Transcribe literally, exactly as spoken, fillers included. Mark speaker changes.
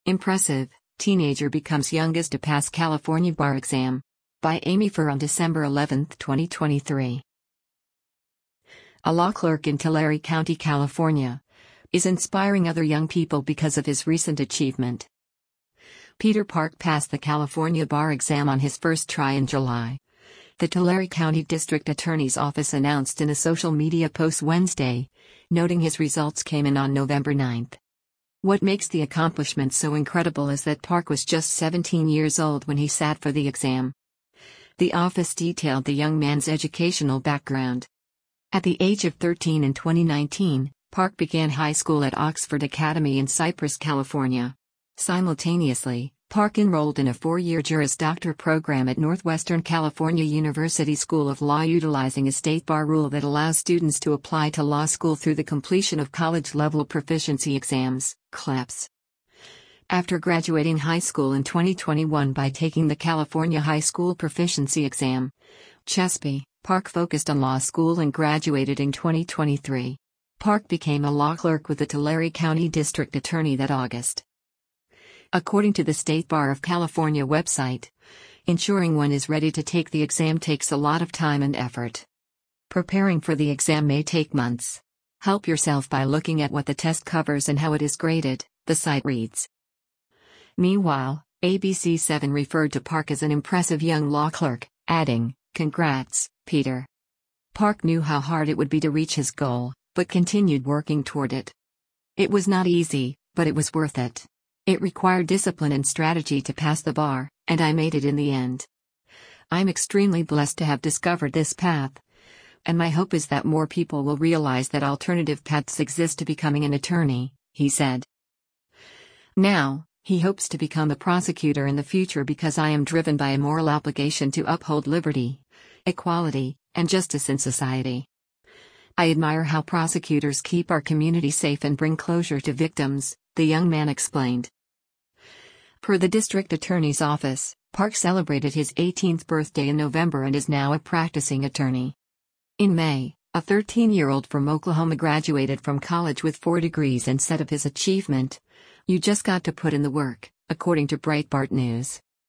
Speaker 1: Impressive, teenager becomes youngest to pass California bar exam. By Amy Fur on December eleventh, twenty twenty-three. A law clerk in Tulare County, California, is inspiring other young people because of his recent achievement. Peter Park passed the California bar exam on his first try in July. The Tulare County District Attorney's Office announced in a social media post Wednesday, noting his results came in on November ninth. What makes the accomplishment so incredible is that Park was just seventeen years old when he sat for the exam. The office detailed the young man's educational background. At the age of thirteen in twenty nineteen, Park began high school at Oxford Academy in Cypress, California. Simultaneously, Park enrolled in a four-year Juris Doctor program at Northwestern California University School of Law, utilizing a state bar rule that allows students to apply to law school through the completion of college-level proficiency exams, C L E Ps. After graduating high school in twenty twenty-one by taking the California High School Proficiency Exam, C H S P, Park focused on law school and graduated in twenty twenty-three. Park became a law clerk with the Tulare County District Attorney that August. According to the State Bar of California website, ensuring one is ready to take the exam takes a lot of time and effort. Preparing for the exam may take months. Help yourself by looking at what the test covers and how it is graded, the site reads. Meanwhile, A B C seven referred to Park as an impressive young law clerk, adding, "Congrats, Peter." Park knew how hard it would be to reach his goal, but continued working toward it. "It was not easy, but it was worth it. It required discipline and strategy to pass the bar, and I made it in the end. I'm extremely blessed to have discovered this path, and my hope is that more people will realize that alternative paths exist to becoming an attorney," he said. Now, he hopes to become a prosecutor in the future because I am driven by a moral obligation to uphold liberty, equality, and justice in society. I admire how prosecutors keep our community safe and bring closure to victims, the young man explained. Per the district attorney's office, Park celebrated his eighteenth birthday in November and is now a practicing attorney. In May, a thirteen-year-old from Oklahoma graduated from college with four degrees and said of his achievement, "You just got to put in the work," according to Breitbart News.